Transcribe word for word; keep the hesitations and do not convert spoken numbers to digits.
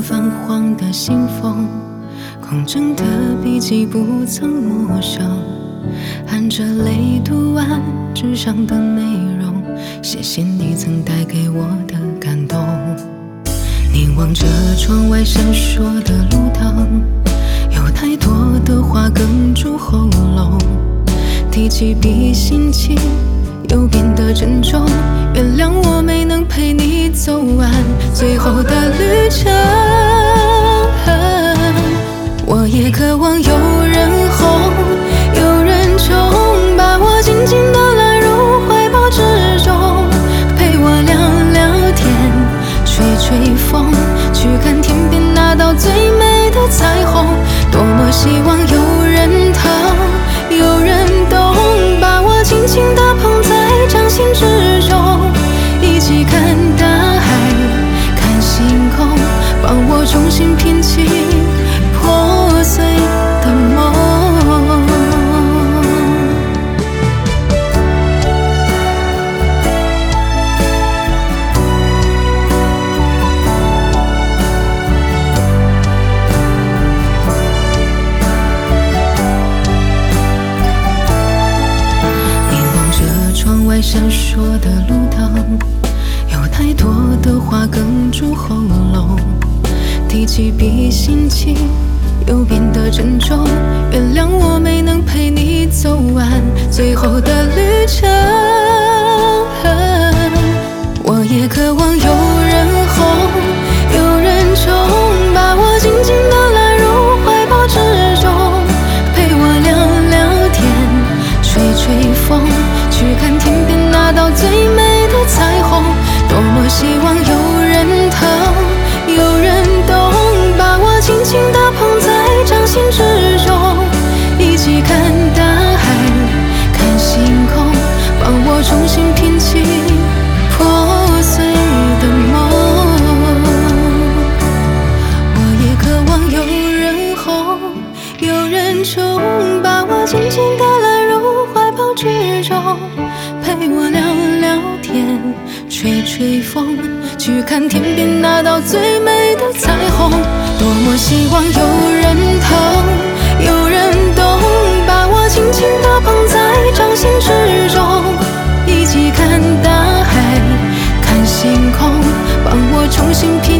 了泛黄的信封，空正的笔记不曾陌生，含着泪读完纸上的内容，谢谢你曾带给我的感动。凝望着窗外闪烁的路灯，有太多的话哽住喉咙，提起比心情又变得沉重，原谅我没能陪你走完最后的旅程。我也渴望有人哄，有人宠，把我紧紧地揽入怀抱之中，陪我聊聊天，吹吹风，去看天边那道最美的彩虹。多么希望有人疼，有人懂，把我轻轻地捧在掌心之中，一起看大海，看星空，帮我重新拼起破碎的梦。窗外闪烁的路灯，有太多的话哽住喉咙，提起笔心情又变得沉重，原谅我没能陪你走完最后的旅程。我也渴望有人哄，有人宠，把我紧紧地揽入怀抱之中，陪我聊聊天，吹吹风，去看天边那道最美的彩虹。多么希望有人疼，有人懂，把我轻轻地捧在掌心之中，一起看大海，看星空，帮我重新拼起破碎的梦。我也渴望有人哄，有人宠，把我紧紧地揽入怀抱之中，陪我聊聊天，吹吹风，去看天边那道最美的彩虹。多么希望有人疼，有人懂，把我轻轻地捧在掌心之中，一起看大海，看星空，帮我重新拼